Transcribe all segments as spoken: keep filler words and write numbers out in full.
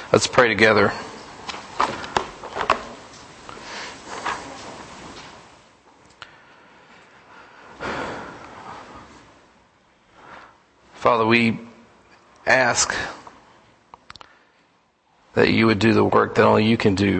Let's pray together. Father, we ask that you would do the work that only you can do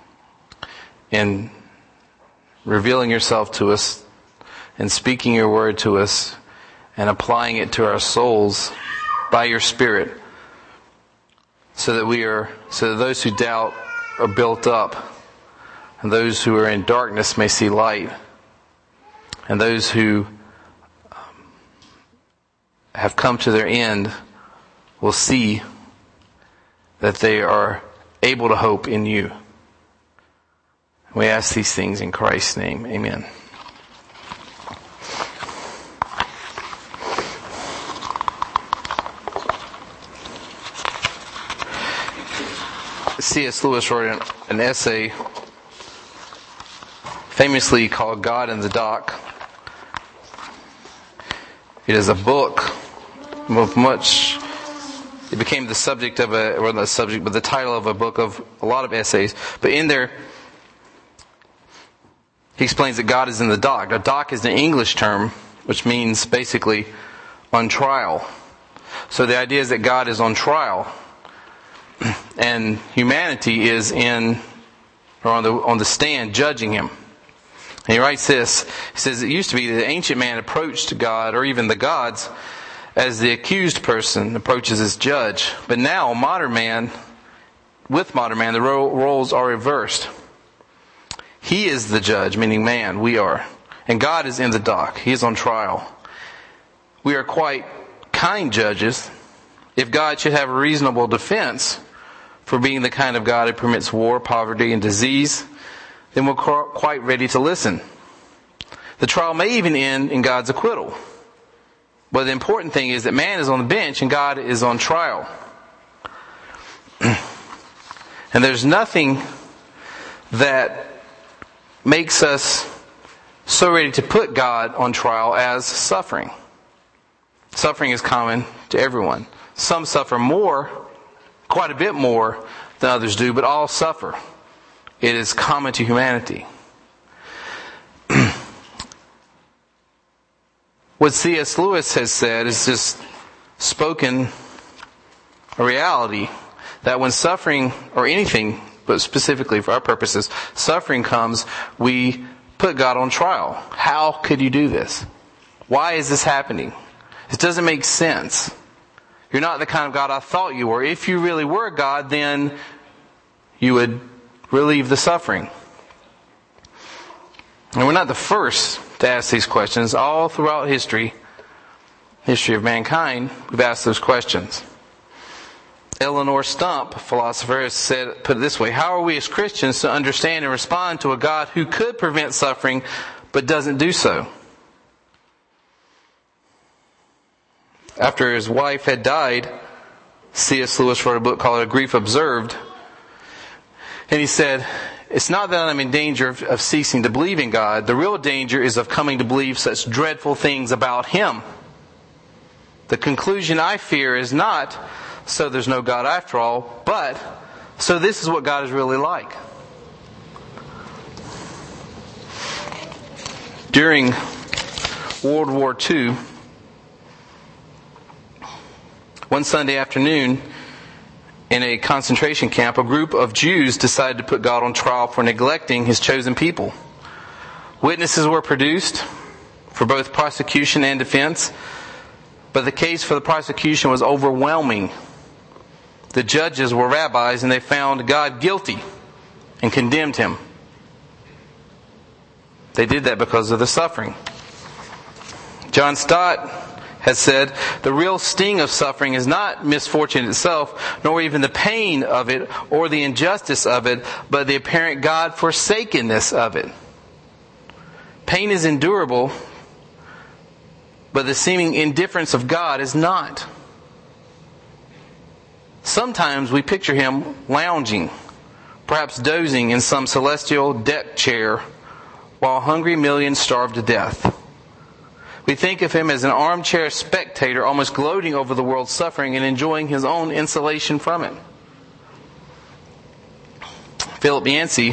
in revealing yourself to us and speaking your word to us and applying it to our souls by your Spirit, so that we are, so that those who doubt are built up, and those who are in darkness may see light, and those who um, have come to their end will see that they are able to hope in you. We ask these things in Christ's name. Amen. C S Lewis wrote an, an essay famously called God in the Dock. It is a book of much, it became the subject of a, or not the subject, but the title of a book of a lot of essays. But in there, he explains that God is in the dock. A dock is an English term, which means basically on trial. So the idea is that God is on trial, and humanity is in, or on the on the stand, judging him. And he writes this. He says, it used to be that the ancient man approached God, or even the gods, as the accused person approaches his judge. But now, modern man, with modern man, the ro- roles are reversed. He is the judge, meaning man, we are. And God is in the dock. He is on trial. We are quite kind judges. If God should have a reasonable defense for being the kind of God who permits war, poverty, and disease, then we're quite ready to listen. The trial may even end in God's acquittal. But the important thing is that man is on the bench and God is on trial. And there's nothing that makes us so ready to put God on trial as suffering. Suffering is common to everyone. Some suffer more, quite a bit more than others do, but all suffer. It is common to humanity. What C S Lewis has said is just spoken a reality that when suffering, or anything, but specifically for our purposes, suffering comes, we put God on trial. How could you do this? Why is this happening? It doesn't make sense. You're not the kind of God I thought you were. If you really were God, then you would relieve the suffering. And we're not the first to ask these questions. All throughout history, history of mankind, we've asked those questions. Eleanor Stump, a philosopher, has said, put it this way: how are we as Christians to understand and respond to a God who could prevent suffering but doesn't do so? After his wife had died, C S Lewis wrote a book called A Grief Observed. And he said, it's not that I'm in danger of, of ceasing to believe in God. The real danger is of coming to believe such dreadful things about Him. The conclusion I fear is not, so there's no God after all, but, so this is what God is really like. During World War Two, one Sunday afternoon, in a concentration camp, a group of Jews decided to put God on trial for neglecting His chosen people. Witnesses were produced for both prosecution and defense, but the case for the prosecution was overwhelming. The judges were rabbis, and they found God guilty and condemned Him. They did that because of the suffering. John Stott has said, the real sting of suffering is not misfortune itself, nor even the pain of it or the injustice of it, but the apparent God-forsakenness of it. Pain is endurable, but the seeming indifference of God is not. Sometimes we picture Him lounging, perhaps dozing in some celestial deck chair, while hungry millions starve to death. We think of Him as an armchair spectator, almost gloating over the world's suffering and enjoying His own insulation from it. Philip Yancey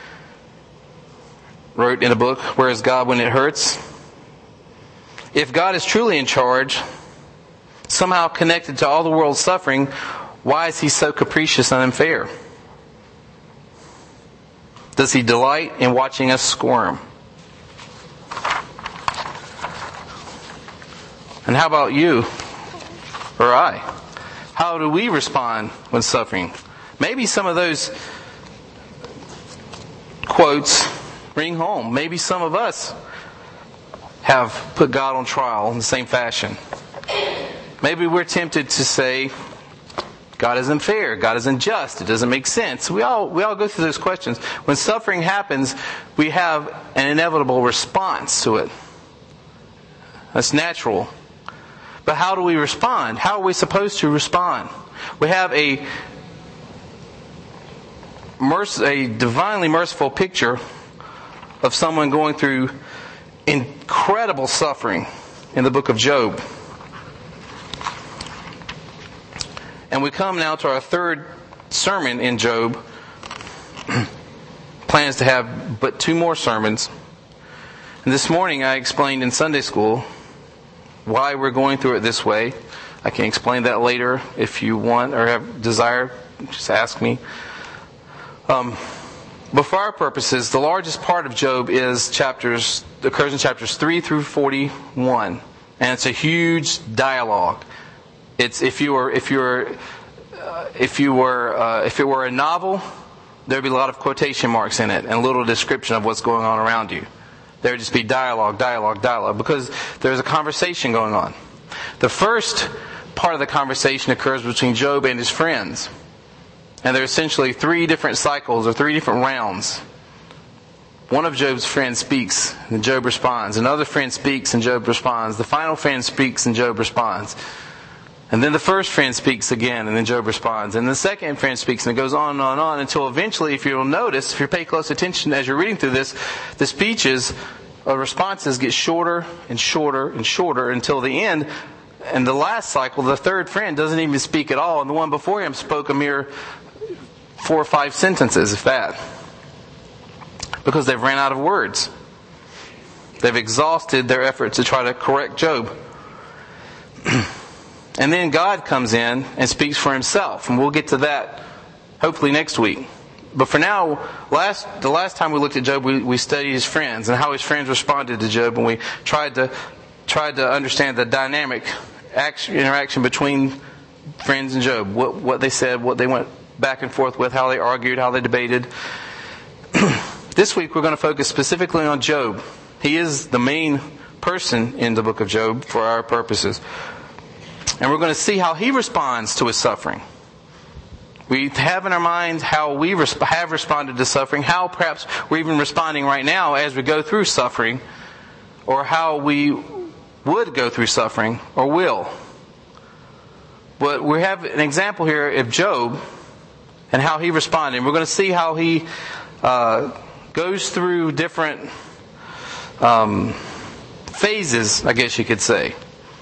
wrote in a book, Where is God When It Hurts? If God is truly in charge, somehow connected to all the world's suffering, why is He so capricious and unfair? Does He delight in watching us squirm? And how about you or I? How do we respond when suffering? Maybe some of those quotes ring home. Maybe some of us have put God on trial in the same fashion. Maybe we're tempted to say, God isn't fair, God isn't just, it doesn't make sense. We all we all go through those questions. When suffering happens, we have an inevitable response to it. That's natural. But how do we respond? How are we supposed to respond? We have a merc- a divinely merciful picture of someone going through incredible suffering in the book of Job. And we come now to our third sermon in Job. Plans to have but two more sermons. And this morning I explained in Sunday school why we're going through it this way. I can explain that later if you want or have desire. Just ask me. Um, but for our purposes, the largest part of Job is chapters, occurs in chapters three through forty-one, and it's a huge dialogue. It's if you were if you were uh, if you were uh, if it were a novel, there'd be a lot of quotation marks in it and a little description of what's going on around you. There would just be dialogue, dialogue, dialogue, because there's a conversation going on. The first part of the conversation occurs between Job and his friends. And there are essentially three different cycles or three different rounds. One of Job's friends speaks and Job responds. Another friend speaks and Job responds. The final friend speaks and Job responds. And then the first friend speaks again and then Job responds. And the second friend speaks, and it goes on and on and on until eventually, if you'll notice, if you pay close attention as you're reading through this, the speeches or responses get shorter and shorter and shorter until the end. And the last cycle, the third friend doesn't even speak at all. And the one before him spoke a mere four or five sentences, if that. Because they've ran out of words. They've exhausted their efforts to try to correct Job. And then God comes in and speaks for Himself. And we'll get to that hopefully next week. But for now, last the last time we looked at Job, we, we studied his friends and how his friends responded to Job. And we tried to tried to understand the dynamic action, interaction between friends and Job. What, what they said, what they went back and forth with, how they argued, how they debated. This week we're going to focus specifically on Job. He is the main person in the book of Job for our purposes. And we're going to see how he responds to his suffering. We have in our minds how we resp- have responded to suffering, how perhaps we're even responding right now as we go through suffering, or how we would go through suffering, or will. But we have an example here of Job and how he responded. We're going to see how he uh, goes through different um, phases, I guess you could say.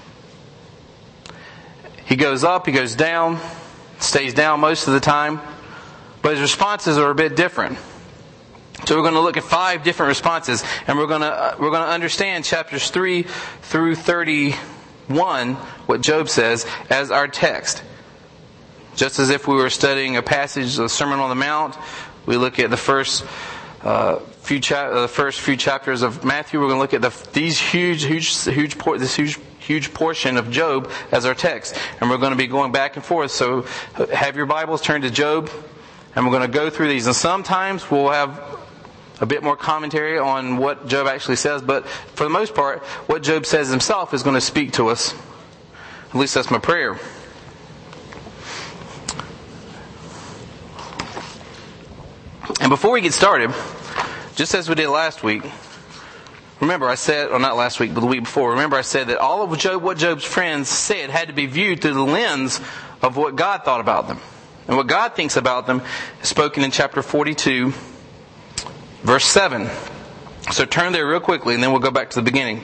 He goes up, he goes down, stays down most of the time, but his responses are a bit different. So we're going to look at five different responses, and we're going to uh, we're going to understand chapters three through thirty-one, what Job says, as our text. Just as if we were studying a passage, the Sermon on the Mount, we look at the first uh, few cha- the first few chapters of Matthew. We're going to look at the, these huge, huge, huge, por- this huge, huge portion of Job as our text, and we're going to be going back and forth. So, have your Bibles turned to Job, and we're going to go through these. And sometimes we'll have a bit more commentary on what Job actually says, but for the most part, what Job says himself is going to speak to us. At least that's my prayer. And before we get started, just as we did last week, remember I said, or not last week, but the week before, remember I said that all of Job, what Job's friends said had to be viewed through the lens of what God thought about them. And what God thinks about them is spoken in chapter forty-two, verse seven. So turn there real quickly and then we'll go back to the beginning.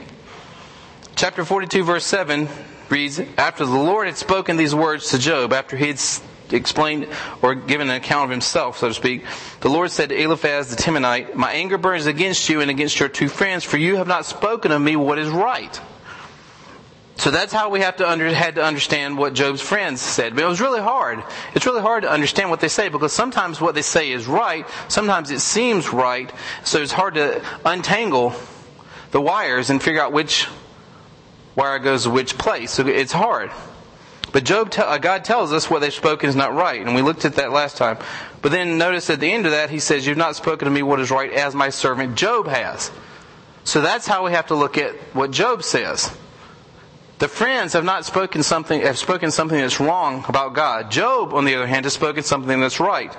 Chapter forty-two, verse seven reads, after the Lord had spoken these words to Job, after he had explained or given an account of himself, so to speak. The Lord said to Eliphaz the Temanite, my anger burns against you and against your two friends, for you have not spoken of me what is right. So that's how we have to under, had to understand what Job's friends said. But it was really hard. It's really hard to understand what they say, because sometimes what they say is right, sometimes it seems right, so it's hard to untangle the wires and figure out which wire goes to which place. So it's hard. But Job, te- God tells us what they've spoken is not right, and we looked at that last time. But then notice at the end of that, he says, you've not spoken to me what is right, as my servant Job has. So that's how we have to look at what Job says. The friends have not spoken something, have spoken something that's wrong about God. Job, on the other hand, has spoken something that's right.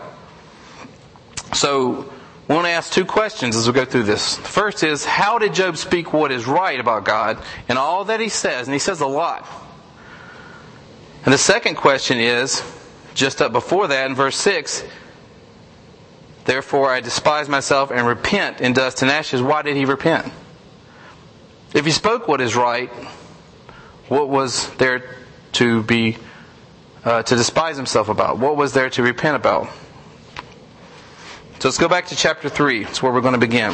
So, we want to ask two questions as we go through this. The first is, how did Job speak what is right about God in all that he says? And he says a lot. And the second question is, just up before that in verse six, therefore I despise myself and repent in dust and ashes. Why did he repent? If he spoke what is right, what was there to be, uh, to despise himself about? What was there to repent about? So let's go back to chapter three. That's where we're going to begin.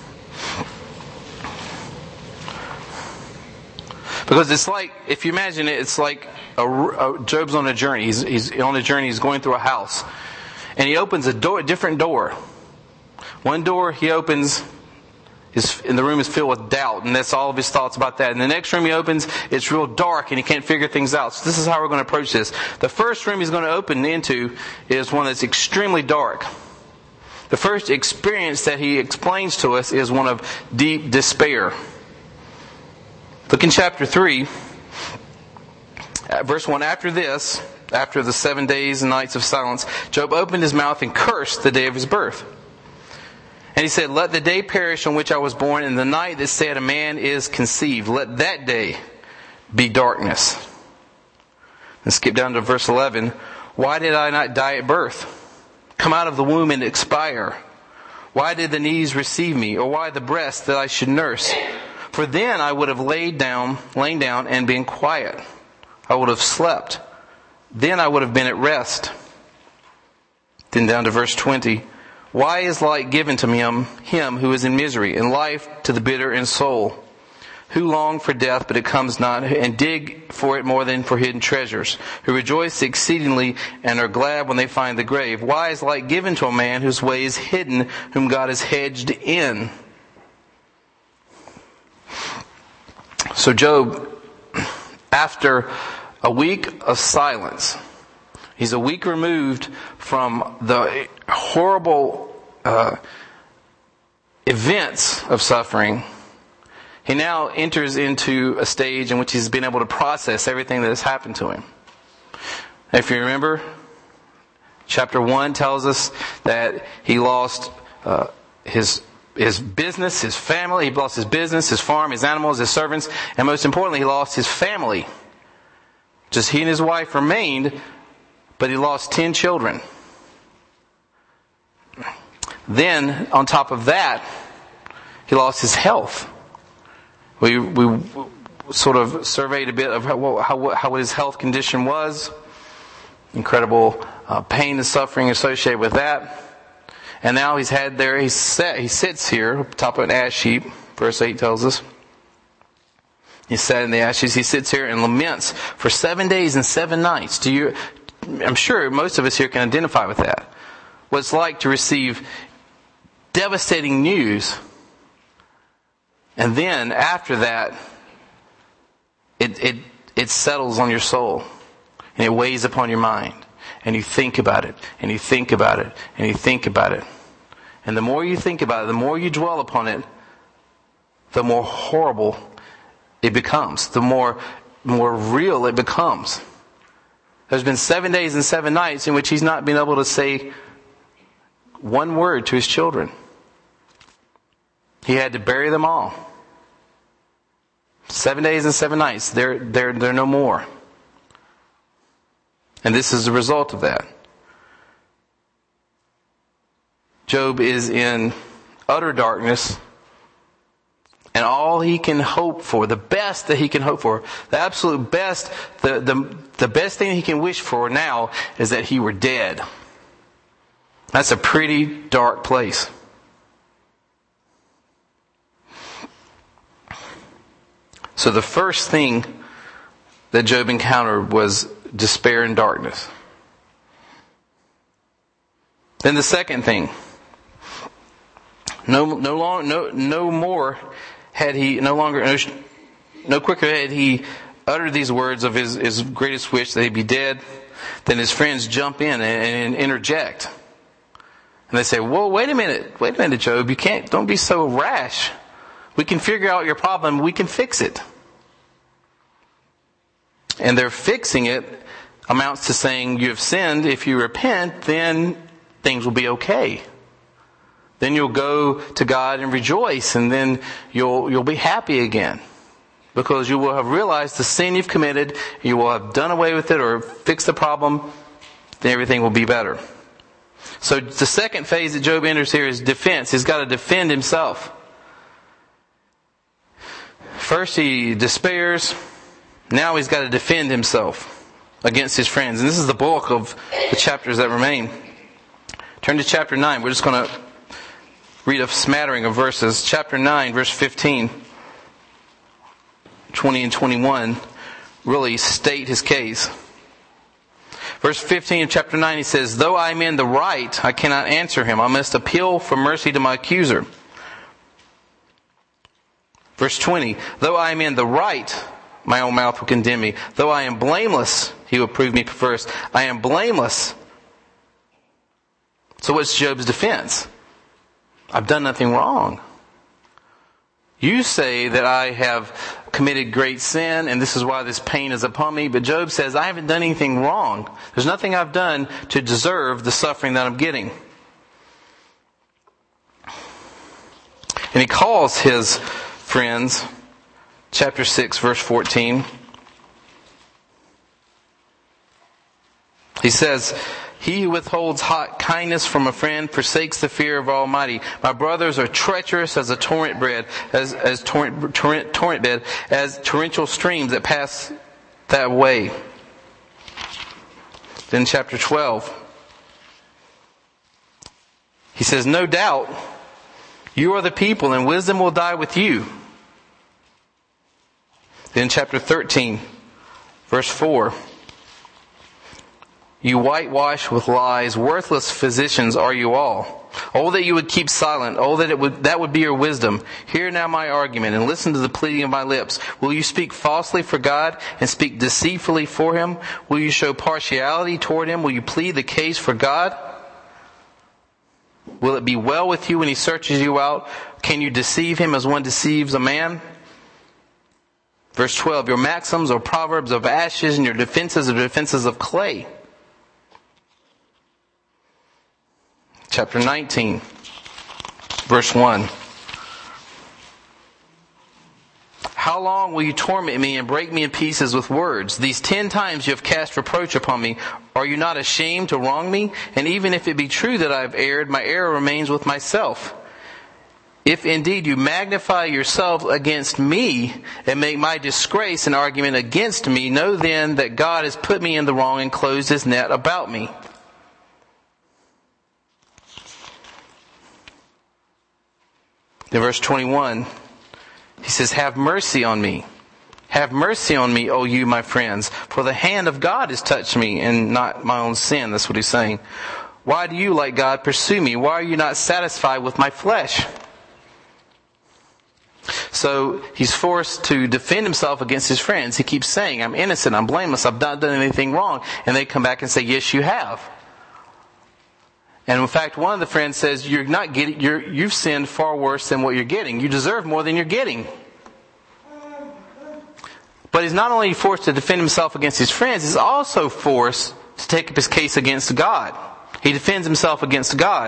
Because it's like, if you imagine it, it's like a, a, Job's on a journey. He's, he's on a journey. He's going through a house. And he opens a door, a different door. One door he opens, His, and the room is filled with doubt, and that's all of his thoughts about that. And the next room he opens, it's real dark, and he can't figure things out. So this is how we're going to approach this. The first room he's going to open into is one that's extremely dark. The first experience that he explains to us is one of deep despair. Look in chapter three, verse one. After this, after the seven days and nights of silence, Job opened his mouth and cursed the day of his birth. And he said, let the day perish on which I was born, and the night that said a man is conceived. Let that day be darkness. And skip down to verse eleven. Why did I not die at birth? Come out of the womb and expire. Why did the knees receive me? Or why the breast that I should nurse? For then I would have laid down, lain down and been quiet. I would have slept. Then I would have been at rest. Then down to verse twenty. Why is light given to him, him who is in misery, and life to the bitter in soul? Who long for death, but it comes not, and dig for it more than for hidden treasures? Who rejoice exceedingly and are glad when they find the grave? Why is light given to a man whose way is hidden, whom God has hedged in? So Job, after a week of silence, he's a week removed from the horrible uh, events of suffering. He now enters into a stage in which he's been able to process everything that has happened to him. If you remember, chapter one tells us that he lost uh, his his business, his family. He lost his business, his farm, his animals, his servants, and most importantly, he lost his family. Just he and his wife remained, but he lost ten children. Then, on top of that, he lost his health. We we sort of surveyed a bit of how how, how his health condition was. Incredible uh, pain and suffering associated with that. And now he's had there, he's set, he sits here, top of an ash heap, verse eight tells us. He sat in the ashes, he sits here and laments for seven days and seven nights. Do you, I'm sure most of us here can identify with that. What it's like to receive devastating news, and then after that, it it it settles on your soul, and it weighs upon your mind, and you think about it, and you think about it, and you think about it. And the more you think about it, the more you dwell upon it, the more horrible it becomes, the more more real it becomes. There's been seven days and seven nights in which he's not been able to say one word to his children. He had to bury them all. Seven days and seven nights. They're, they're, they're no more. And this is the result of that. Job is in utter darkness, And all he can hope for, the best that he can hope for, the absolute best, the, the, the best thing he can wish for now is that he were dead. That's a pretty dark place. So the first thing that Job encountered was despair and darkness. Then the second thing, no, no long, no, no more had he, no longer, no, no quicker had he uttered these words of his, his greatest wish that he be dead, then his friends jump in and, and interject. And they say, whoa, wait a minute, wait a minute, Job, you can't, don't be so rash. We can figure out your problem, we can fix it. And their fixing it amounts to saying, you have sinned, if you repent, then things will be okay. Then you'll go to God and rejoice, and then you'll you'll be happy again. Because you will have realized the sin you've committed, you will have done away with it or fixed the problem, then everything will be better. So the second phase that Job enters here is defense. He's got to defend himself. First he despairs, now he's got to defend himself against his friends. And this is the bulk of the chapters that remain. Turn to chapter nine. We're just going to read a smattering of verses. Chapter nine, verse fifteen, twenty and twenty-one really state his case. Verse fifteen of chapter nine, he says, though I am in the right, I cannot answer him. I must appeal for mercy to my accuser. Verse twenty, though I am in the right, my own mouth will condemn me. Though I am blameless, he will prove me perverse. I am blameless. So what's Job's defense? I've done nothing wrong. You say that I have committed great sin and this is why this pain is upon me. But Job says, I haven't done anything wrong. There's nothing I've done to deserve the suffering that I'm getting. And he calls his friends, chapter six, verse fourteen. He says, he who withholds hot kindness from a friend forsakes the fear of Almighty. My brothers are treacherous as a torrent bed, as, as torrent, torrent, torrent bed, as torrential streams that pass that way. Then chapter twelve. He says, no doubt, you are the people and wisdom will die with you. Then chapter thirteen, verse four. You whitewash with lies, worthless physicians are you all. Oh, that you would keep silent. Oh, that it would, that would be your wisdom. Hear now my argument and listen to the pleading of my lips. Will you speak falsely for God and speak deceitfully for Him? Will you show partiality toward Him? Will you plead the case for God? Will it be well with you when He searches you out? Can you deceive Him as one deceives a man? Verse twelve, your maxims are proverbs of ashes and your defenses are defenses of clay. Chapter nineteen, verse one. How long will you torment me and break me in pieces with words? These ten times you have cast reproach upon me. Are you not ashamed to wrong me? And even if it be true that I have erred, my error remains with myself. If indeed you magnify yourself against me and make my disgrace an argument against me, know then that God has put me in the wrong and closed His net about me. In verse twenty-one, he says, have mercy on me. Have mercy on me, O you, my friends, for the hand of God has touched me and not my own sin. That's what he's saying. Why do you, like God, pursue me? Why are you not satisfied with my flesh? So he's forced to defend himself against his friends. He keeps saying, I'm innocent, I'm blameless, I've not done anything wrong. And they come back and say, yes, you have. And in fact, one of the friends says, "You're not getting. You're, you've sinned far worse than what you're getting. You deserve more than you're getting." But he's not only forced to defend himself against his friends; he's also forced to take up his case against God. He defends himself against God.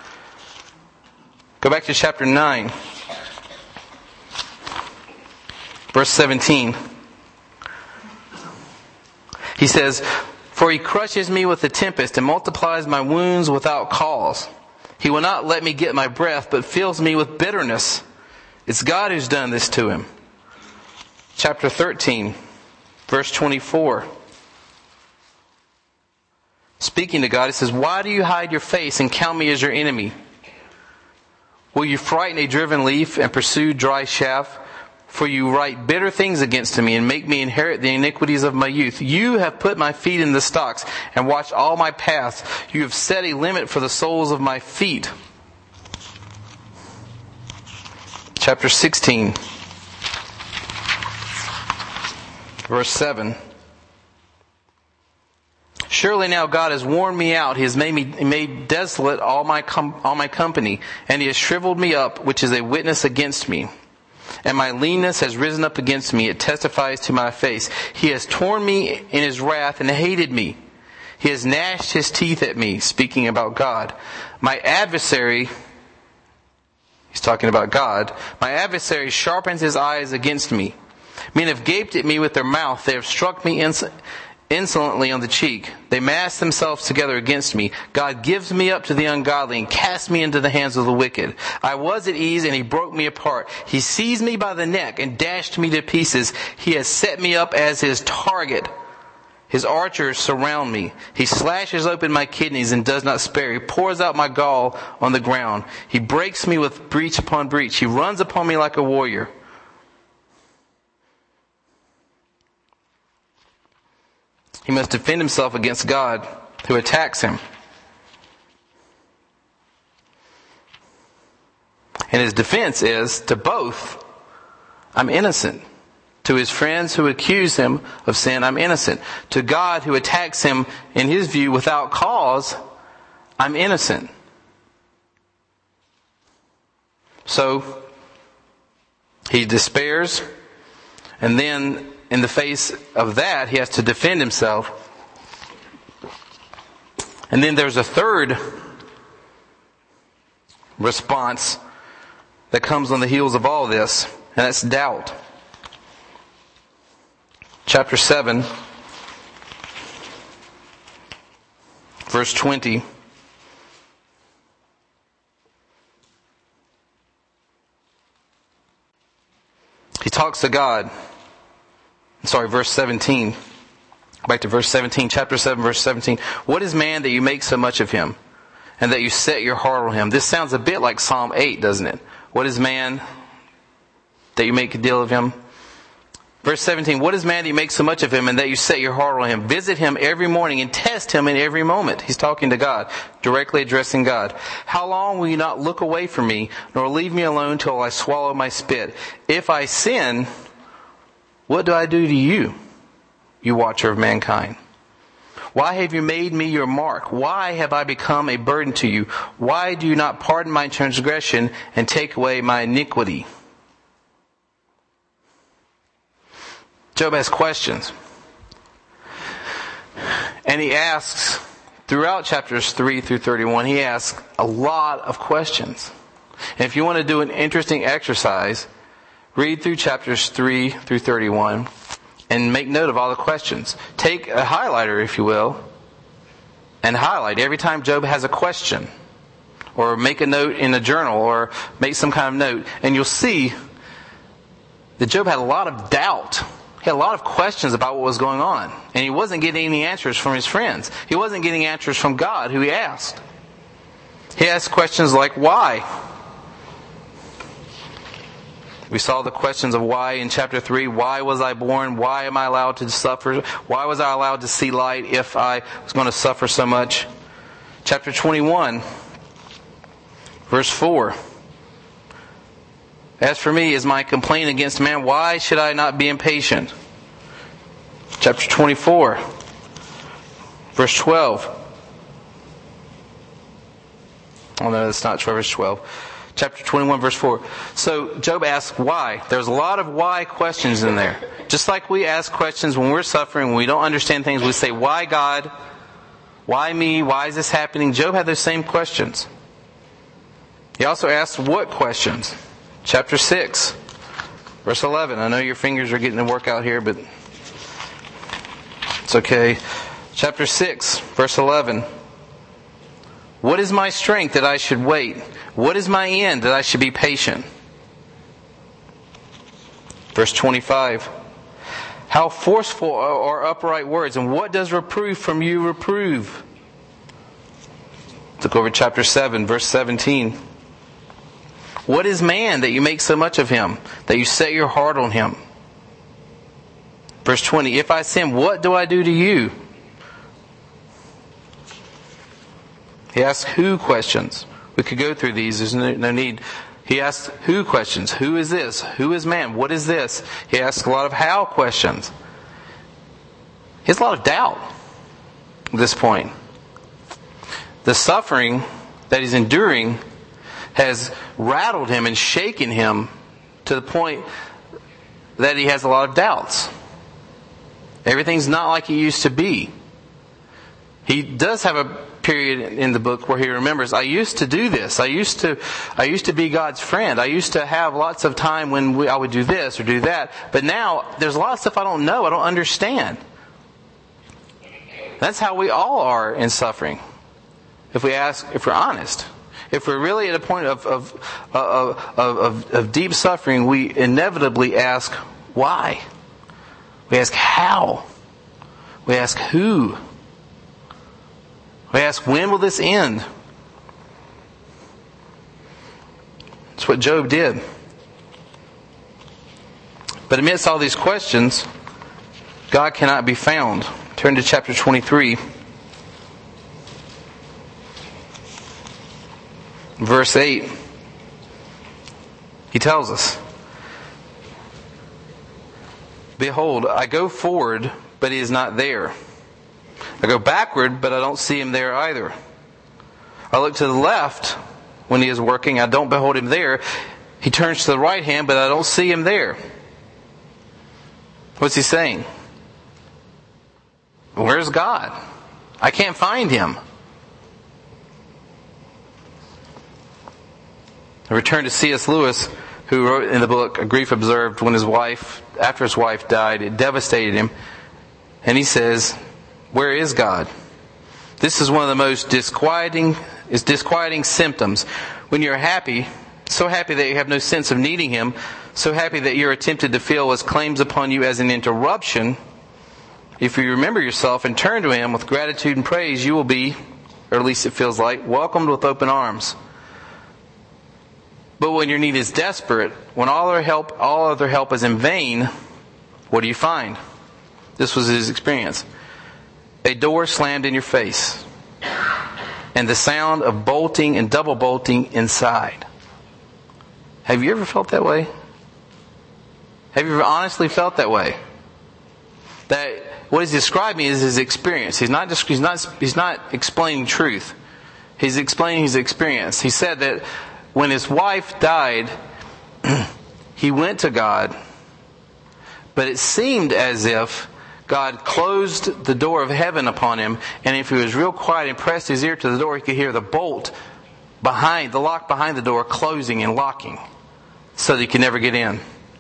Go back to chapter nine, verse seventeen. He says, for he crushes me with a tempest and multiplies my wounds without cause. He will not let me get my breath, but fills me with bitterness. It's God who's done this to him. Chapter thirteen, verse twenty-four. Speaking to God, he says, "Why do you hide your face and count me as your enemy? Will you frighten a driven leaf and pursue dry chaff? For you write bitter things against me and make me inherit the iniquities of my youth. You have put my feet in the stocks and watched all my paths. You have set a limit for the soles of my feet." Chapter sixteen, verse seven. "Surely now God has worn me out. He has made me made desolate all my com- all my company, and he has shriveled me up, which is a witness against me. And my leanness has risen up against me. It testifies to my face. He has torn me in his wrath and hated me. He has gnashed his teeth at me," speaking about God. "My adversary," he's talking about God, "my adversary sharpens his eyes against me. Men have gaped at me with their mouth. They have struck me ins- insolently on the cheek. They mass themselves together against me. God gives me up to the ungodly and casts me into the hands of the wicked. I was at ease and he broke me apart. He seized me by the neck and dashed me to pieces. He has set me up as his target. His archers surround me. He slashes open my kidneys and does not spare. He pours out my gall on the ground. He breaks me with breach upon breach. He runs upon me like a warrior." He must defend himself against God who attacks him. And his defense is to both, "I'm innocent." To his friends who accuse him of sin, "I'm innocent." To God who attacks him in his view without cause, "I'm innocent." So he despairs, and then in the face of that, he has to defend himself. And then there's a third response that comes on the heels of all this, and that's doubt. Chapter seven, verse twenty. He talks to God. Sorry, verse seventeen. Back to verse seventeen, chapter seven, verse seventeen. "What is man that you make so much of him, and that you set your heart on him?" This sounds a bit like Psalm eight, doesn't it? What is man that you make a deal of him? Verse seventeen, "What is man that you make so much of him, and that you set your heart on him? Visit him every morning and test him in every moment." He's talking to God, directly addressing God. "How long will you not look away from me, nor leave me alone till I swallow my spit? If I sin, what do I do to you, you watcher of mankind? Why have you made me your mark? Why have I become a burden to you? Why do you not pardon my transgression and take away my iniquity?" Job has questions. And he asks, throughout chapters three through thirty-one, he asks a lot of questions. And if you want to do an interesting exercise, read through chapters three through thirty-one and make note of all the questions. Take a highlighter, if you will, and highlight every time Job has a question. Or make a note in a journal, or make some kind of note. And you'll see that Job had a lot of doubt. He had a lot of questions about what was going on. And he wasn't getting any answers from his friends. He wasn't getting answers from God, who he asked. He asked questions like, why? We saw the questions of why in chapter three. Why was I born? Why am I allowed to suffer? Why was I allowed to see light if I was going to suffer so much? Chapter twenty-one, verse four. As for me, is my complaint against man? Why should I not be impatient? Chapter twenty-four, verse twelve. Oh no, that's not verse twelve. Chapter twenty-one, verse four. So Job asks why. There's a lot of why questions in there. Just like we ask questions when we're suffering, when we don't understand things, we say, why God? Why me? Why is this happening? Job had those same questions. He also asked what questions? Chapter six, verse eleven. I know your fingers are getting to work out here, but it's okay. Chapter six, verse eleven. What is my strength that I should wait? What is my end that I should be patient? Verse twenty-five. How forceful are upright words, and what does reproof from you reprove? Look over chapter seven, verse seventeen. What is man that you make so much of him, that you set your heart on him? Verse twenty. If I sin, what do I do to you? He asks who questions. We could go through these. There's no, no need. He asks who questions. Who is this? Who is man? What is this? He asks a lot of how questions. He has a lot of doubt at this point. The suffering that he's enduring has rattled him and shaken him to the point that he has a lot of doubts. Everything's not like it used to be. He does have a period in the book where he remembers, I used to do this. I used to I used to be God's friend. I used to have lots of time when we, I would do this or do that. But now there's a lot of stuff I don't know. I don't understand. That's how we all are in suffering. If we ask, if we're honest. If we're really at a point of of, of, of, of deep suffering, we inevitably ask, why? We ask, how? We ask, who? We ask, when will this end? That's what Job did. But amidst all these questions, God cannot be found. Turn to chapter twenty-three. Verse eight. He tells us, behold, I go forward, but he is not there. I go backward, but I don't see him there either. I look to the left when he is working. I don't behold him there. He turns to the right hand, but I don't see him there. What's he saying? Where's God? I can't find him. I return to C S Lewis, who wrote in the book, A Grief Observed, when his wife, after his wife died, it devastated him. And he says, where is God? This is one of the most disquieting, is disquieting symptoms. When you're happy, so happy that you have no sense of needing him, so happy that you're tempted to feel his claims upon you as an interruption, if you remember yourself and turn to him with gratitude and praise, you will be, or at least it feels like, welcomed with open arms. But when your need is desperate, when all other help, all other help is in vain, what do you find? This was his experience. A door slammed in your face, and the sound of bolting and double bolting inside. Have you ever felt that way? Have you ever honestly felt that way? That what he's describing is his experience. He's not just, he's not he's not explaining truth. He's explaining his experience. He said that when his wife died, he went to God, but it seemed as if God closed the door of heaven upon him, and if he was real quiet and pressed his ear to the door, he could hear the bolt behind, the lock behind the door closing and locking, so that he could never get in.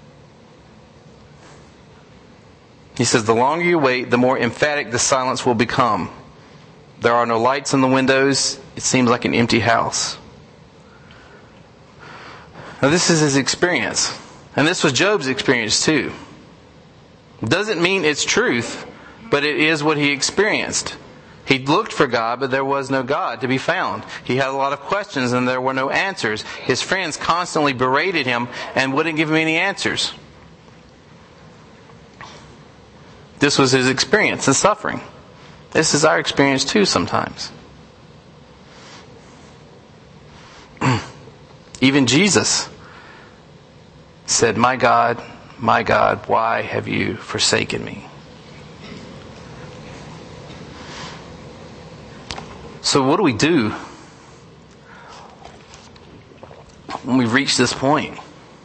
He says, the longer you wait, the more emphatic the silence will become. There are no lights in the windows. It seems like an empty house. Now this is his experience. And this was Job's experience too. Doesn't mean it's truth, but it is what he experienced. He looked for God, but there was no God to be found. He had a lot of questions and there were no answers. His friends constantly berated him and wouldn't give him any answers. This was his experience and suffering. This is our experience too sometimes. Even Jesus said, my God, my God, why have you forsaken me? So what do we do when we've reached this point?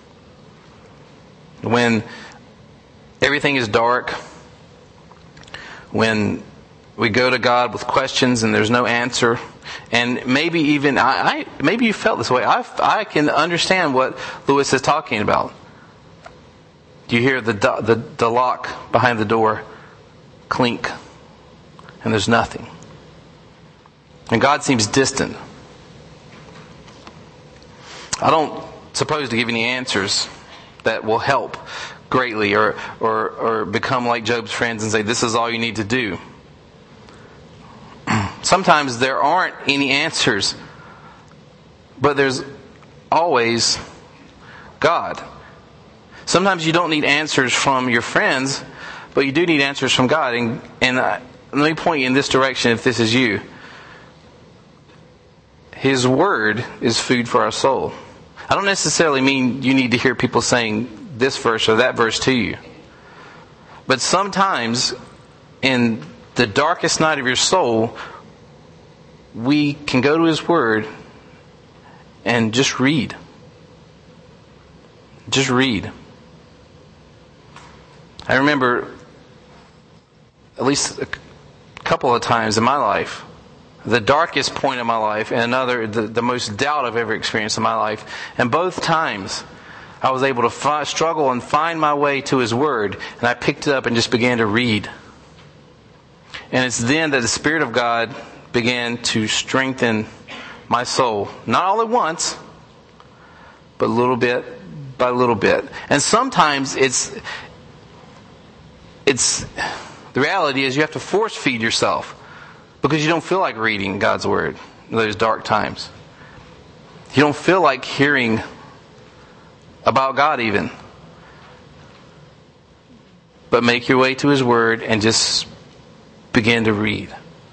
When everything is dark, when we go to God with questions and there's no answer, and maybe even I, I maybe you felt this way. I I can understand what Lewis is talking about. You hear the the the lock behind the door clink, and there's nothing, and God seems distant. I don't suppose to give any answers that will help greatly or, or, or become like Job's friends and say, this is all you need to do. Sometimes there aren't any answers, but there's always God. Sometimes you don't need answers from your friends, but you do need answers from God. And, and uh, let me point you in this direction if this is you. His Word is food for our soul. I don't necessarily mean you need to hear people saying this verse or that verse to you. But sometimes in the darkest night of your soul, we can go to His Word and just read. Just read. I remember at least a couple of times in my life, the darkest point of my life, and another, the, the most doubt I've ever experienced in my life. And both times, I was able to fi- struggle and find my way to His Word, and I picked it up and just began to read. And it's then that the Spirit of God began to strengthen my soul. Not all at once, but little bit by little bit. And sometimes it's, it's, the reality is you have to force feed yourself because you don't feel like reading God's Word in those dark times. You don't feel like hearing about God even. But make your way to His Word and just begin to read.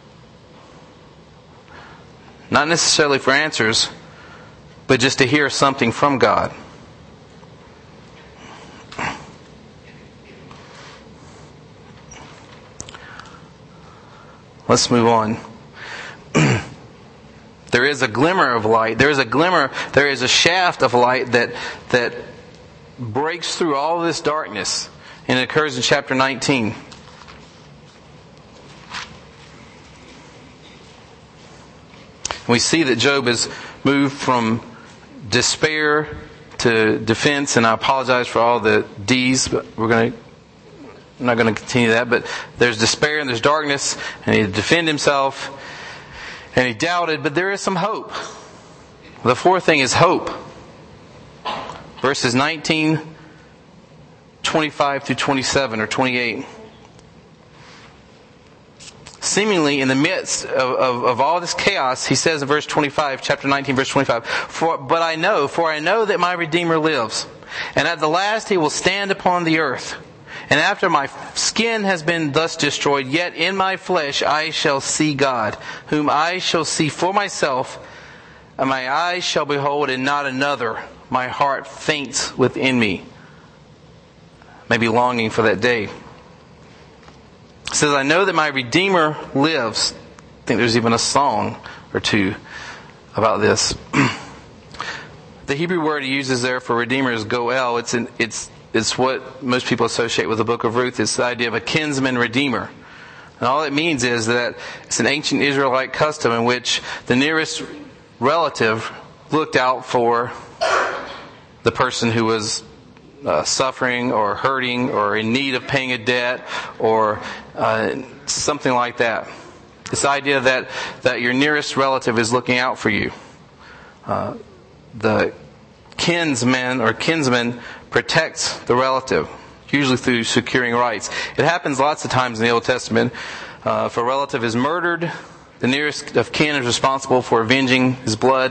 Not necessarily for answers, but just to hear something from God. Let's move on. There is a glimmer of light. There is a glimmer, there is a shaft of light that that breaks through all this darkness. And it occurs in chapter nineteen. We see that Job has moved from despair to defense, and I apologize for all the D's, but we're going to I'm not going to continue that, but there's despair and there's darkness, and he had to defend himself, and he doubted, but there is some hope. The fourth thing is hope. Verses nineteen, twenty-five through twenty-seven or twenty-eight. Seemingly in the midst of, of, of all this chaos, he says in verse twenty-five, chapter nineteen, verse twenty-five, for, but I know, for I know that my Redeemer lives, and at the last He will stand upon the earth. And after my skin has been thus destroyed, yet in my flesh I shall see God, whom I shall see for myself, and my eyes shall behold and not another. My heart faints within me. Maybe longing for that day. It says, I know that my Redeemer lives. I think there's even a song or two about this. The Hebrew word he uses there for Redeemer is goel. It's an, it's It's what most people associate with the book of Ruth. It's the idea of a kinsman redeemer. And all it means is that it's an ancient Israelite custom in which the nearest relative looked out for the person who was uh, suffering or hurting or in need of paying a debt or uh, something like that. It's the idea that, that your nearest relative is looking out for you. Uh, the kinsman or kinsman protects the relative, usually through securing rights. It happens lots of times in the Old Testament. Uh, if a relative is murdered, the nearest of kin is responsible for avenging his blood.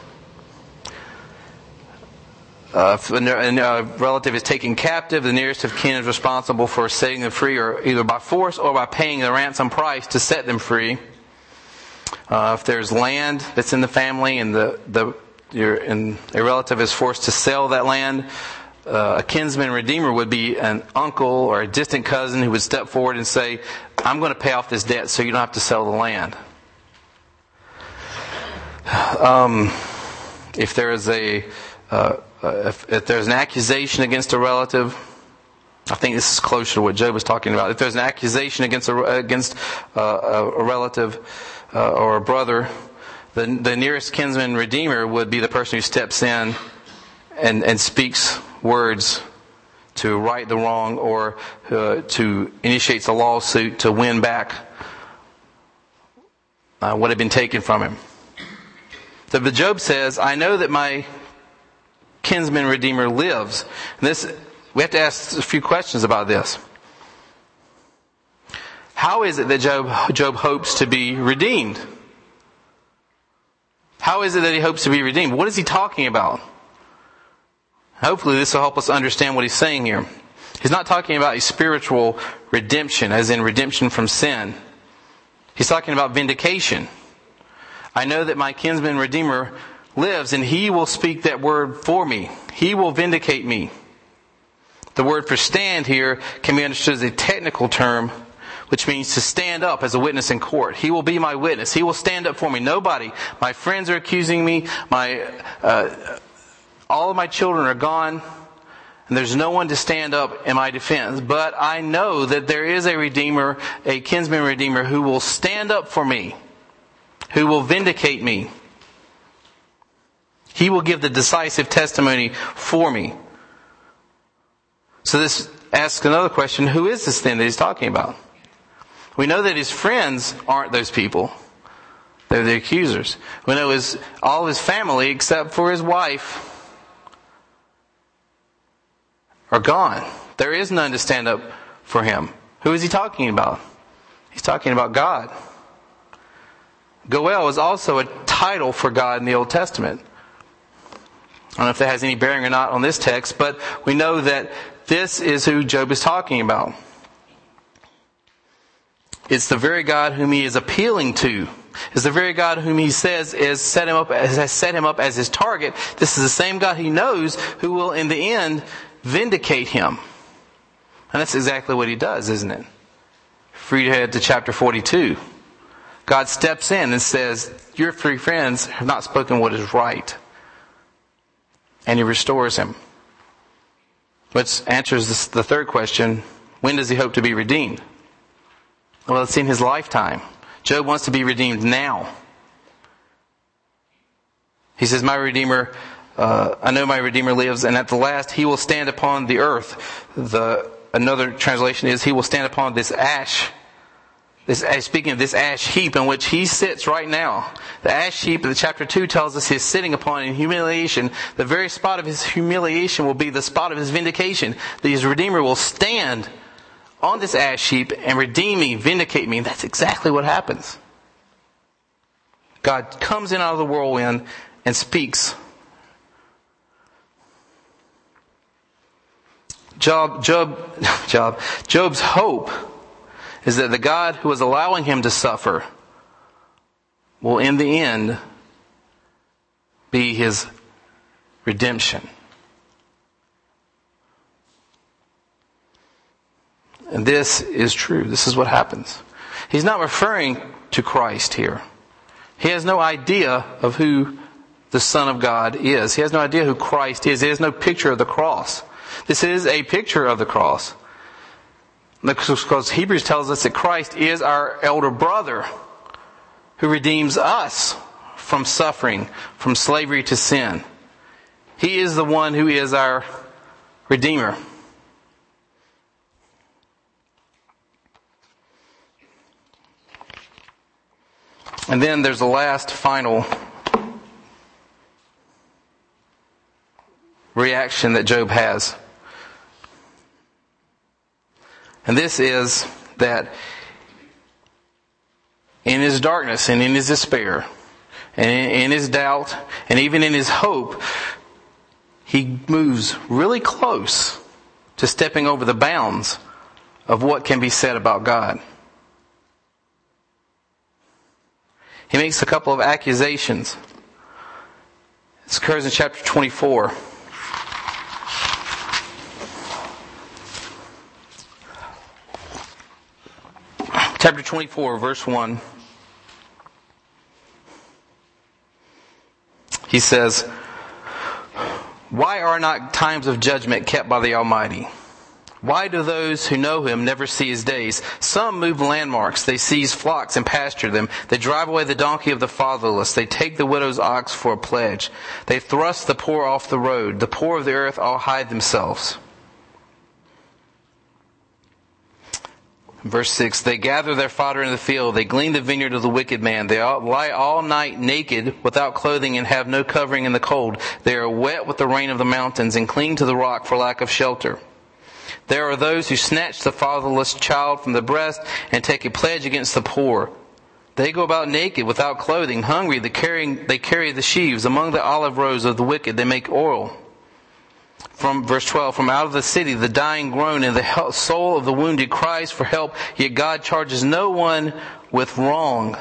Uh, if a relative is taken captive, the nearest of kin is responsible for setting them free, or either by force or by paying the ransom price to set them free. Uh, if there's land that's in the family and the the you're, and a relative is forced to sell that land, uh, a kinsman redeemer would be an uncle or a distant cousin who would step forward and say, "I'm going to pay off this debt, so you don't have to sell the land." Um, if there is a uh, Uh, if, if there's an accusation against a relative, I think this is closer to what Job was talking about. If there's an accusation against a, against uh, a relative uh, or a brother, the, the nearest kinsman redeemer would be the person who steps in and, and speaks words to right the wrong, or uh, to initiates a lawsuit to win back uh, what had been taken from him. So, but Job says, "I know that my kinsman redeemer lives." And this we have to ask a few questions about this. How is it that Job, Job hopes to be redeemed? How is it that he hopes to be redeemed? What is he talking about? Hopefully this will help us understand what he's saying here. He's not talking about a spiritual redemption, as in redemption from sin. He's talking about vindication. I know that my kinsman redeemer lives, and he will speak that word for me. He will vindicate me. The word for stand here can be understood as a technical term, which means to stand up as a witness in court. He will be my witness. He will stand up for me. Nobody, my friends are accusing me. My, uh, all of my children are gone. And there's no one to stand up in my defense. But I know that there is a Redeemer, a kinsman Redeemer, who will stand up for me, who will vindicate me. He will give the decisive testimony for me. So this asks another question. Who is this then that he's talking about? We know that his friends aren't those people. They're the accusers. We know his, all his family, except for his wife, are gone. There is none to stand up for him. Who is he talking about? He's talking about God. Goel is also a title for God in the Old Testament. I don't know if that has any bearing or not on this text, but we know that this is who Job is talking about. It's the very God whom he is appealing to. It's the very God whom he says is set him up, has set him up as his target. This is the same God he knows who will in the end vindicate him. And that's exactly what he does, isn't it? Read ahead to chapter forty-two. God steps in and says, your three friends have not spoken what is right. And he restores him. Which answers this, the third question, when does he hope to be redeemed? Well, it's in his lifetime. Job wants to be redeemed now. He says, my Redeemer, uh, I know my Redeemer lives, and at the last he will stand upon the earth. The another translation is, he will stand upon this ash. This, speaking of this ash heap in which he sits right now. The ash heap in chapter two tells us he's sitting upon in humiliation. The very spot of his humiliation will be the spot of his vindication. That his Redeemer will stand on this ash heap and redeem me, vindicate me. That's exactly what happens. God comes in out of the whirlwind and speaks. Job, Job, Job, Job's hope is that the God who is allowing him to suffer will in the end be his redemption. And this is true. This is what happens. He's not referring to Christ here. He has no idea of who the Son of God is. He has no idea who Christ is. He has no picture of the cross. This is a picture of the cross. Because Hebrews tells us that Christ is our elder brother who redeems us from suffering, from slavery to sin. He is the one who is our Redeemer. And then there's the last final reaction that Job has. And this is that in his darkness and in his despair and in his doubt and even in his hope, he moves really close to stepping over the bounds of what can be said about God. He makes a couple of accusations. This occurs in chapter twenty-four. Chapter twenty-four, verse one. He says, why are not times of judgment kept by the Almighty? Why do those who know him never see his days? Some move landmarks. They seize flocks and pasture them. They drive away the donkey of the fatherless. They take the widow's ox for a pledge. They thrust the poor off the road. The poor of the earth all hide themselves. Verse six, they gather their fodder in the field. They glean the vineyard of the wicked man. They all lie all night naked without clothing and have no covering in the cold. They are wet with the rain of the mountains and cling to the rock for lack of shelter. There are those who snatch the fatherless child from the breast and take a pledge against the poor. They go about naked, without clothing, hungry. They carry, they carry the sheaves. Among the olive rows of the wicked, they make oil. From verse twelve, from out of the city the dying groan, and the soul of the wounded cries for help, yet God charges no one with wrong.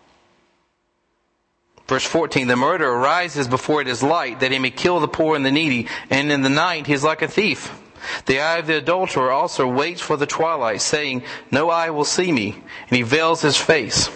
Verse fourteen, the murderer rises before it is light, that he may kill the poor and the needy, and in the night he is like a thief. The eye of the adulterer also waits for the twilight, saying, no eye will see me, and he veils his face.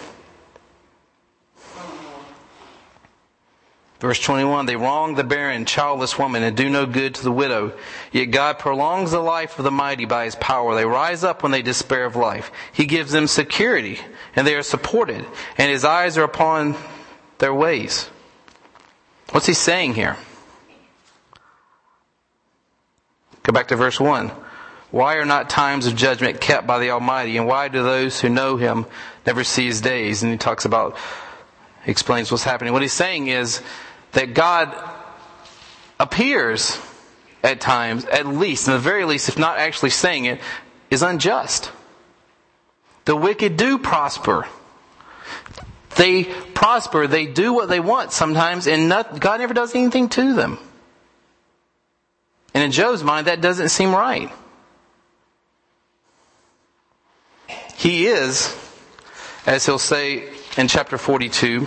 Verse twenty-one, they wrong the barren, childless woman and do no good to the widow. Yet God prolongs the life of the mighty by His power. They rise up when they despair of life. He gives them security, and they are supported, and His eyes are upon their ways. What's He saying here? Go back to verse one. Why are not times of judgment kept by the Almighty, and why do those who know Him never see His days? And he talks about, he explains what's happening. What he's saying is that God appears at times, at least, in the very least, if not actually saying it, is unjust. The wicked do prosper. They prosper, they do what they want sometimes, and not, God never does anything to them. And in Job's mind, that doesn't seem right. He is, as he'll say in chapter forty-two,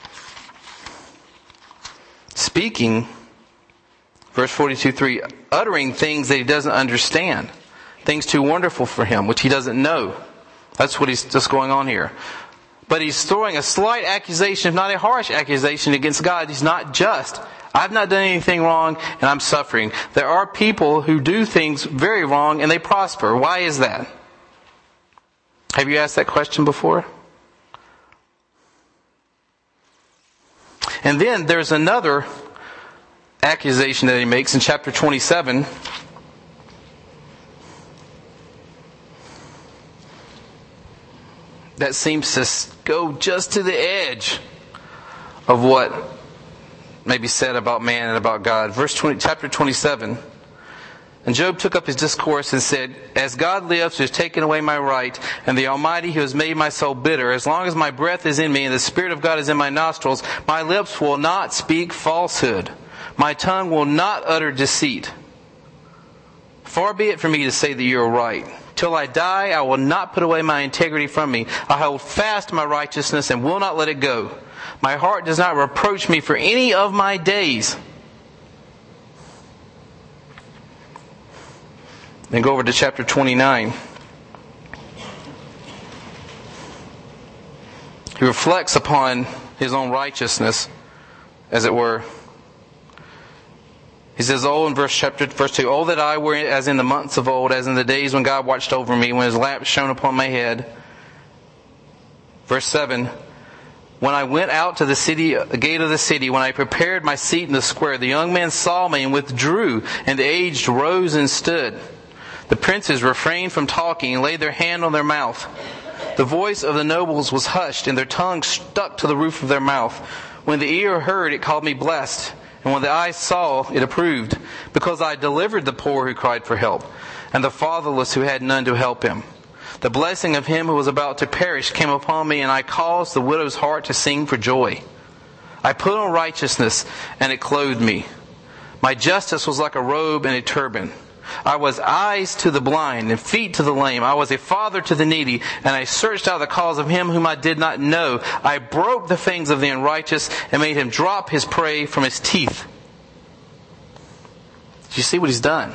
speaking, verse forty-two, three, uttering things that he doesn't understand, things too wonderful for him, which he doesn't know. That's what he's just going on here. But he's throwing a slight accusation, if not a harsh accusation, against God. He's not just. I've not done anything wrong, and I'm suffering. There are people who do things very wrong, and they prosper. Why is that? Have you asked that question before? And then there's another accusation that he makes in chapter twenty-seven. That seems to go just to the edge of what may be said about man and about God. Verse twenty, chapter twenty-seven. And Job took up his discourse and said, as God lives, who has taken away my right, and the Almighty who has made my soul bitter, as long as my breath is in me and the Spirit of God is in my nostrils, my lips will not speak falsehood. My tongue will not utter deceit. Far be it from me to say that you are right. Till I die, I will not put away my integrity from me. I hold fast my righteousness and will not let it go. My heart does not reproach me for any of my days. Then go over to chapter twenty-nine. He reflects upon his own righteousness, as it were. He says, oh, in verse chapter verse two, oh, that I were as in the months of old, as in the days when God watched over me, when His lamp shone upon my head. Verse seven, when I went out to the city, the gate of the city, when I prepared my seat in the square, the young men saw me and withdrew, and the aged rose and stood. The princes refrained from talking and laid their hand on their mouth. The voice of the nobles was hushed, and their tongue stuck to the roof of their mouth. When the ear heard, it called me blessed. And when the eye saw, it approved. Because I delivered the poor who cried for help, and the fatherless who had none to help him. The blessing of him who was about to perish came upon me, and I caused the widow's heart to sing for joy. I put on righteousness, and it clothed me. My justice was like a robe and a turban. I was eyes to the blind and feet to the lame. I was a father to the needy, and I searched out the cause of him whom I did not know. I broke the fangs of the unrighteous and made him drop his prey from his teeth. Do you see what he's done?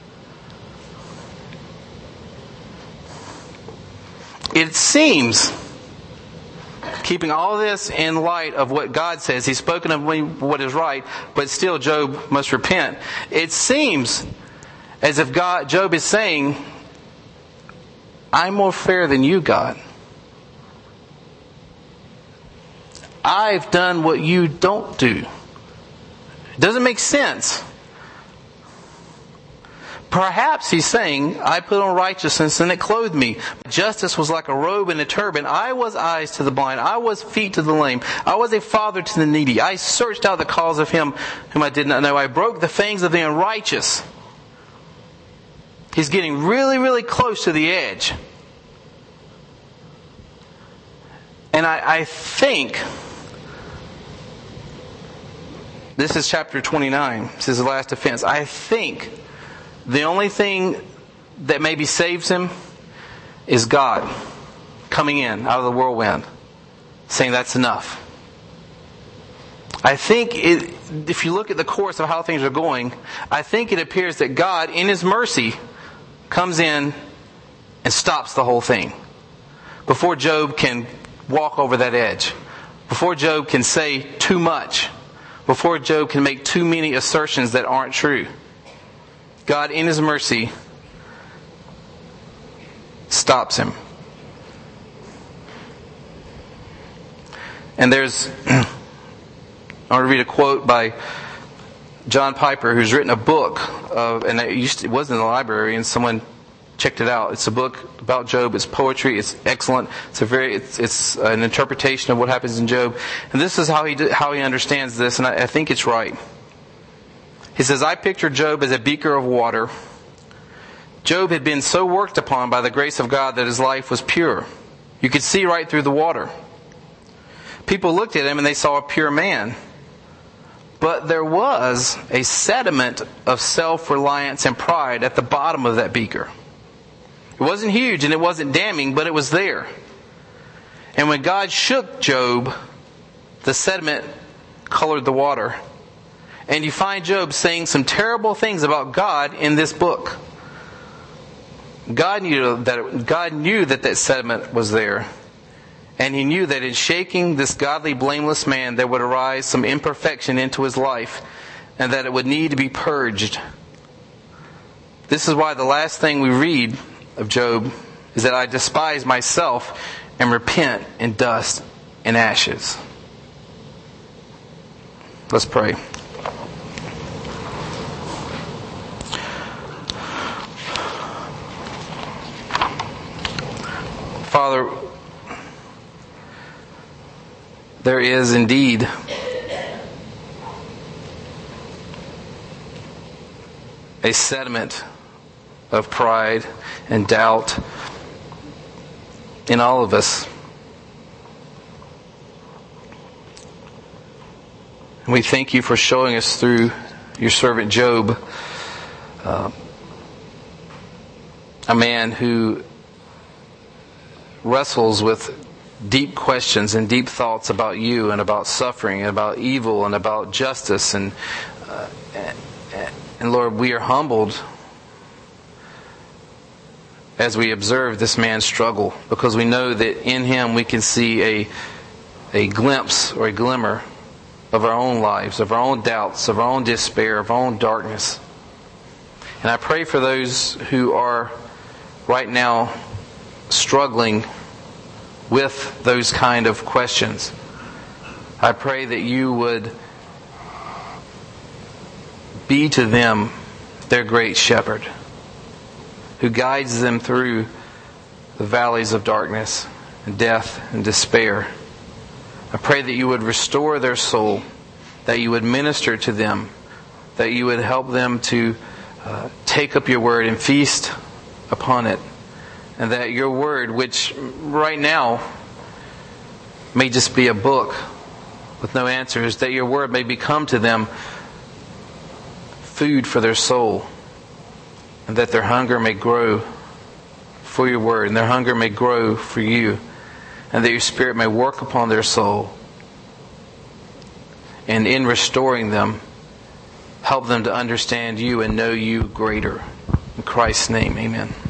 It seems, keeping all this in light of what God says, He's spoken of what is right, but still Job must repent. It seems as if God, Job is saying, I'm more fair than you, God. I've done what you don't do. It doesn't make sense. Perhaps he's saying, I put on righteousness and it clothed me. Justice was like a robe and a turban. I was eyes to the blind. I was feet to the lame. I was a father to the needy. I searched out the cause of him whom I did not know. I broke the fangs of the unrighteous. He's getting really, really close to the edge. And I, I think, this is chapter twenty-nine. This is the last offense. I think the only thing that maybe saves him is God coming in out of the whirlwind, saying that's enough. I think it, if you look at the course of how things are going, I think it appears that God, in His mercy, comes in and stops the whole thing before Job can walk over that edge, before Job can say too much, before Job can make too many assertions that aren't true. God, in His mercy, stops him. And there's, I want to read a quote by John Piper, who's written a book, of, and it, used to, it was in the library, and someone checked it out. It's a book about Job. It's poetry. It's excellent. It's a very, it's, it's an interpretation of what happens in Job. And this is how he how he understands this, and I, I think it's right. He says, I picture Job as a beaker of water. Job had been so worked upon by the grace of God that his life was pure. You could see right through the water. People looked at him and they saw a pure man. But there was a sediment of self-reliance and pride at the bottom of that beaker. It wasn't huge and it wasn't damning, but it was there. And when God shook Job, the sediment colored the water. And you find Job saying some terrible things about God in this book. God knew that God knew that that sediment was there. And He knew that in shaking this godly, blameless man, there would arise some imperfection into his life, and that it would need to be purged. This is why the last thing we read of Job is that I despise myself and repent in dust and ashes. Let's pray. Father, there is indeed a sediment of pride and doubt in all of us. And we thank You for showing us through Your servant Job, uh, a man who wrestles with deep questions and deep thoughts about You and about suffering and about evil and about justice. And, uh, and, and Lord, we are humbled as we observe this man's struggle, because we know that in him we can see a, a glimpse or a glimmer of our own lives, of our own doubts, of our own despair, of our own darkness. And I pray for those who are right now struggling with those kind of questions. I pray that You would be to them their great shepherd, who guides them through the valleys of darkness and death and despair. I pray that You would restore their soul, that You would minister to them, that You would help them to uh, take up Your word and feast upon it. And that Your word, which right now may just be a book with no answers, that Your word may become to them food for their soul. And that their hunger may grow for Your word, and their hunger may grow for You. And that Your Spirit may work upon their soul. And in restoring them, help them to understand You and know You greater. In Christ's name, amen.